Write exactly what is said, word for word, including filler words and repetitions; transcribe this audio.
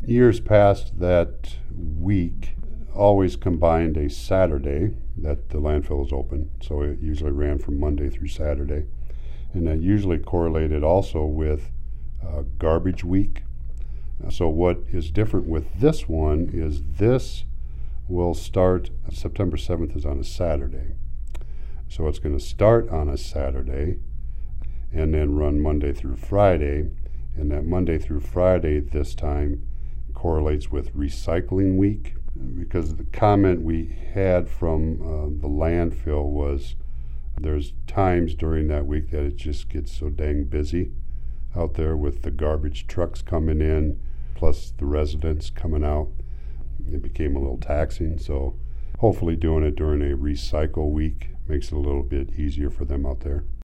years past, that week always combined a Saturday that the landfill is open, so it usually ran from Monday through Saturday, and that usually correlated also with uh, garbage week. So what is different with this one is this will start, September seventh is on a Saturday. So it's going to start on a Saturday and then run Monday through Friday. And that Monday through Friday this time correlates with recycling week, because the comment we had from uh, the landfill was there's times during that week that it just gets so dang busy out there with the garbage trucks coming in plus the residents coming out. It became a little taxing, so hopefully doing it during a recycle week makes it a little bit easier for them out there.